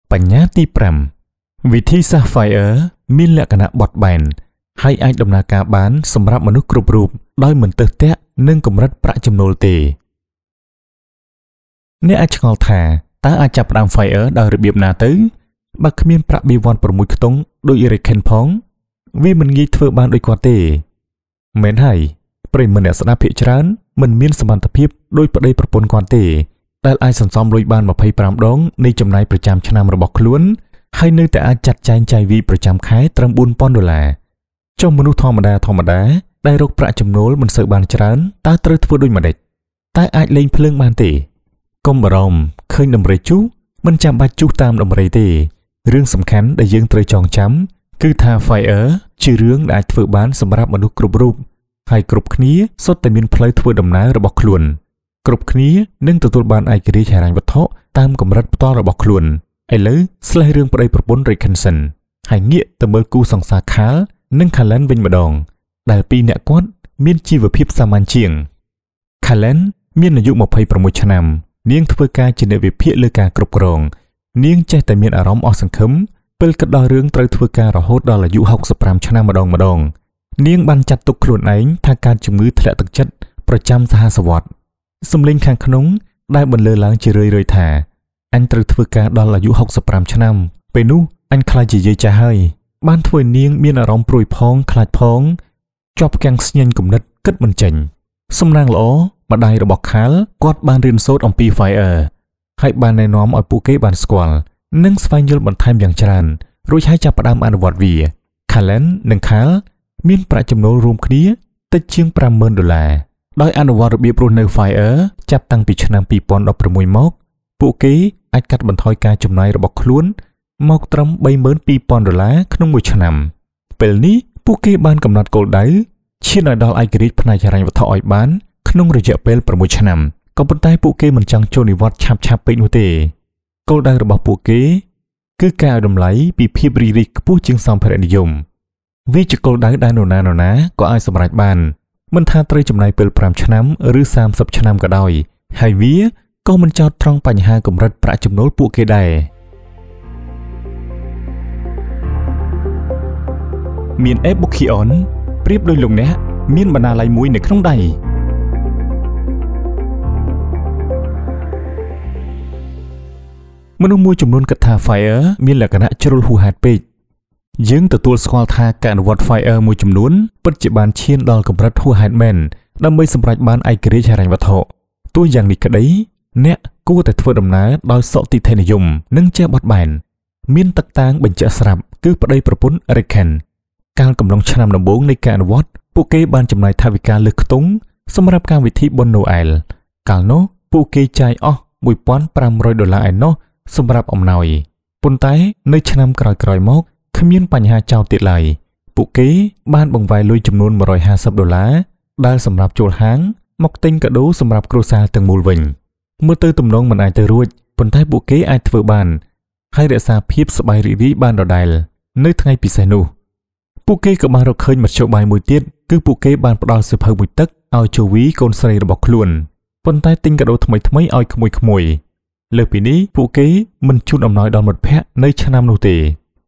បញ្ញត្តិទី5វិធីសាស្ត្រ Fire មានលក្ខណៈបត់បែនហើយអាចដំណើរការបានសម្រាប់មនុស្សគ្រប់រូបដោយមិនទើសទាក់នឹងកម្រិតប្រាក់ចំណូលទេអ្នកអាចឆ្ងល់ថាតើអាចចាប់ផ្ដើម Fire ដោយរបៀបណាទៅបើគ្មានប្រាក់បៀវត្ស6ខ្ទង់ដូច Ricken ផងវាមិនងាយធ្វើបានដូចគាត់ទេមែនហើយប្រិយមិត្តអ្នកស្ដាប់ភាគច្រើនមិនមានសមត្ថភាពដោយប្តីប្រពន្ធគាត់ទេដែលអាចសន្សំលុយបាន25ដងនៃចំណាយប្រចាំឆ្នាំរបស់ខ្លួនហើយនៅតែអាចចាត់ចែងចាយវាយប្រចាំខែត្រឹម$4,000ចុះមនុស្សធម្មតាដែលរកប្រាក់ចំណូលមិនសូវបានច្រើនតើត្រូវធ្វើដូចម្តេចតើអាចលេងភ្លើងបានទេកុំបារម្ភឃើញដំរីជុះមិនចាំបាច់ជុះតាមដំរីទេរឿងសំខាន់ដែលយើងត្រូវចងចាំគឺថា Fire ជារឿងដែលអាចធ្វើបានសម្រាប់មនុស្សគ្រប់រូបហើយគ្រប់គ្នាសុទ្ធតែមានផ្លូវធ្វើដំណើររបស់ខ្លួនគ្រប់គ្នានឹងទទួលបានឯករាជ្យហិរញ្ញវត្ថុតាមកម្រិតផ្ទាល់របស់ខ្លួនឥឡូវស្លេះរឿងប្តីប្រពន្ធ Rickenson ហើយងាកទៅមើលគូសង្សារ Carl និង Callan វិញម្ដងដែលពីរអ្នកគាត់មានជីវភាពសាមញ្ញជាង Callan មានអាយុ26ឆ្នាំនាងធ្វើការជាអ្នកវិភាគលើការគ្រប់គ្រងនាងចេះតែមានអារម្មណ៍អស់សង្ឃឹមពេលគិតដល់រឿងត្រូវធ្វើការរហូតដល់អាយុ65ឆ្នាំម្ដងនាងបានចាត់ទុកខ្លួនឯងថាការជំងឺធ្លាក់ទឹកចិត្តប្រចាំសហសវត្សរ៍សំឡេងខាងក្នុងដែលបន្លឺឡើងជារឿយៗថាអញត្រូវធ្វើការដល់អាយុ65ឆ្នាំពេលនោះអញខ្លាចជាយាយចាស់ហើយបានធ្វើនាងមានអារម្មណ៍ព្រួយផងខ្លាចផងជាប់គាំងស្ញែងគំនិតគិតមិនចេញសំណាងល្អម្ដាយរបស់ Carl គាត់បានរៀនសូត្រអំពី Fire ហើយបានណែនាំឲ្យពួកគេបានស្គាល់និងស្វែងយល់បន្ថែមយ៉ាងច្រើនរួចហើយចាប់ផ្ដើមអនុវត្តវា Callan និង Carl មានប្រាក់ចំណូលរួមគ្នាតិចជាង$50,000ដោយអនុវត្តរបៀបរស់នៅ Fire ចាប់តាំងពីឆ្នាំ2016មកពួកគេអាចកាត់បន្ថយការចំណាយរបស់ខ្លួនមកត្រឹម$32,000ក្នុងមួយឆ្នាំពេលនេះពួកគេបានកំណត់គោលដៅឈានឲ្យដល់ឯករាជ្យផ្នែកហិរញ្ញវត្ថុឲ្យបានក្នុងរយៈពេល6ឆ្នាំក៏ប៉ុន្តែពួកគេមិនចង់ចូលនិវត្តន៍ឆាប់ពេកនោះទេគោលដៅរបស់ពួកគេគឺការឲ្យតម្លៃពីភាពរីករាយខ្ពស់ជាងសម្ភារៈនិយមវាជាគោលដៅដែលនរណាក៏អាចសម្រេចបានមិនថាត្រូវចំណាយពេល5ឆ្នាំឬ30ឆ្នាំក៏ដោយហើយវាក៏មិនចោទត្រង់បញ្ហាកម្រិតប្រាក់ចំណូលពួកគេដែរមាន e-bookion ប្រៀបដូចលោកអ្នកមានបណ្ណាល័យមួយនៅក្នុងដៃមនុស្សមួយចំនួនគិតថា Fire មានលក្ខណៈជ្រុលហួសហេតុពេកយើងទទួលស្គាល់ថាការអនុវត្ត Fire មួយចំនួនពិតជាបានឈានដល់កម្រិតហួសហេតុមែនដើម្បីសម្រេចបានឯករាជ្យហិរញ្ញវត្ថុទោះយ៉ាងនេះក្តីអ្នកគួរតែធ្វើដំណើរដោយសតិធិនិយមនិងចេះបត់បែនមានទឹកតាំងបញ្ជាក់ស្រាប់គឺប្តីប្រពន្ធ Ricken កាលកំឡុងឆ្នាំដំបូងនៃការអនុវត្តពួកគេបានចំណាយថវិកាលើសខ្ទង់សម្រាប់កម្មវិធីបុណ្យណូអែលកាលនោះពួកគេចាយអស់$1,500ឯណោះសម្រាប់អំណោយប៉ុន្តែនៅឆ្នាំក្រោយៗមកគ្មានបញ្ហាចោលទៀតឡើយពួកគេបានបង្វែរលុយចំនួន$150ដែលសម្រាប់ចូលហាងមកទិញកាដូសម្រាប់គ្រួសារទាំងមូលវិញមើលទៅទំនងមិនអាចទៅរួចប៉ុន្តែពួកគេអាចធ្វើបានហើយរក្សាភាពសប្បាយរីករាយបានដដែលនៅថ្ងៃពិសេសនោះពួកគេក៏បានរកឃើញមធ្យោបាយមួយទៀតគឺពួកគេបានផ្ដល់សៀវភៅមួយទឹកឲ្យជូវីកូនស្រីរបស់ខ្លួនប៉ុន្តែទិញកាដូថ្មីៗឲ្យក្មួយៗលើសពីនេះពួកគេមិនជូនអំណោយដល់មិត្តភ័ក្តិនៅឆ្នាំនោះទេ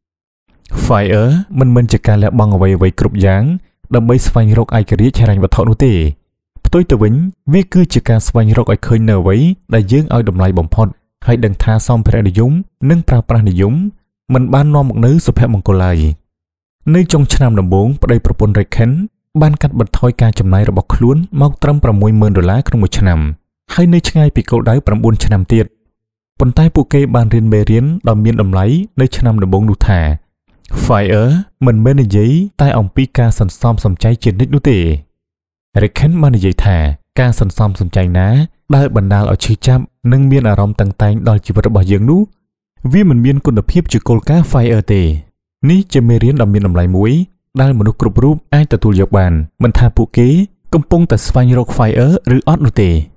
Fire មិនមែនជាការលះបង់អ្វីៗគ្រប់យ៉ាងដើម្បីស្វែងរកឯករាជ្យហិរញ្ញវត្ថុនោះទេផ្ទុយទៅវិញវាគឺជាការស្វែងរកឲ្យឃើញនៅអ្វីដែលយើងឲ្យតម្លៃបំផុតហើយដឹងថាសម្ភារៈនិយមនិងប្រើប្រាស់និយមមិនបាននាំមកនូវសុភមង្គលឡើយនៅចុងឆ្នាំដំបូងប្តីប្រពន្ធ Ricken បានកាត់បន្ថយការចំណាយរបស់ខ្លួនមកត្រឹម$60,000ក្នុងមួយឆ្នាំហើយនៅឆ្ងាយពីគោលដៅ9ឆ្នាំទៀតប៉ុន្តែពួកគេបានរៀនមេរៀនដ៏មានតម្លៃនៅឆ្នាំដំបូងនោះថា Fire មិនមែននិយាយតែអំពីការសន្សំសំចៃជានិច្ចនោះទេ Ricken បាននិយាយថាការសន្សំសំចៃណាដែលបណ្ដាលឲ្យឈឺចាប់និងមានអារម្មណ៍តឹងតែងដល់ជីវិតរបស់យើងនោះវាមិនមានគុណភាពជាគោលការណ៍ Fire ទេនេះជាមេរៀនដ៏មានតម្លៃមួយដែលមនុស្សគ្រប់រូបអាចទទួលយកបានមិនថាពួកគេកំពុងតែស្វែងរក Fire ឬអត់នោះទេ